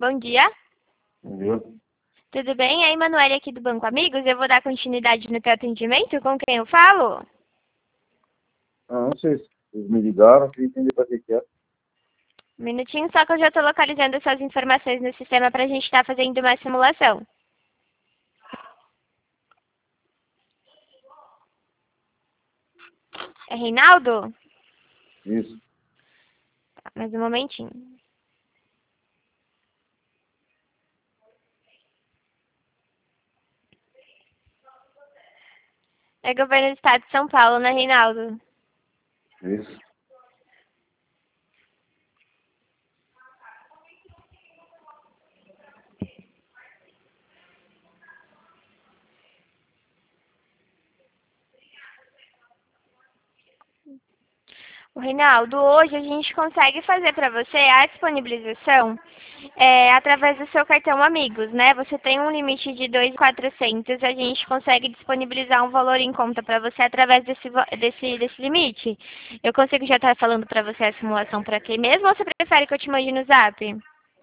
Bom dia. Viu? Tudo bem? É a Emanuele aqui do Banco Amigos. Eu vou dar continuidade no teu atendimento. Com quem eu falo? Não sei se eles me ligaram, queria entender para que é. Um minutinho só que eu já estou localizando essas informações no sistema para a gente estar fazendo uma simulação. É Reinaldo? Isso. Tá, mais um momentinho. É governo do estado de São Paulo, né, Reinaldo? Isso. O Reinaldo, hoje a gente consegue fazer para você a disponibilização através do seu cartão Amigos, né? Você tem um limite de 2.400, a gente consegue disponibilizar um valor em conta para você através desse limite. Eu consigo já estar falando para você a simulação por aqui mesmo ou você prefere que eu te mande no Zap?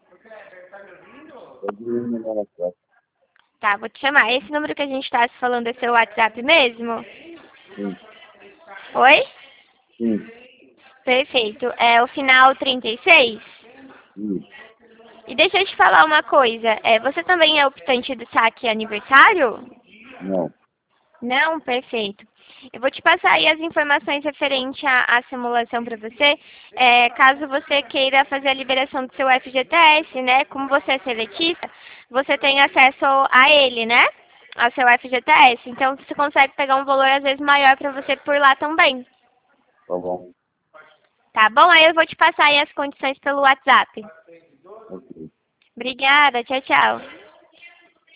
Pode me mandar na casa. Tá, vou te chamar. Esse número que a gente está se falando é seu WhatsApp mesmo? Sim. Oi? Sim. Perfeito. É o final 36? Isso. E deixa eu te falar uma coisa. Você também é optante do saque aniversário? Não. Não? Perfeito. Eu vou te passar aí as informações referentes à simulação para você. Caso você queira fazer a liberação do seu FGTS, né? Como você é seletista, você tem acesso a ele, né? Ao seu FGTS. Então, você consegue pegar um valor, às vezes, maior para você por lá também. Tá bom. Tá bom? Aí eu vou te passar aí as condições pelo WhatsApp. Ok. Obrigada. Tchau, tchau.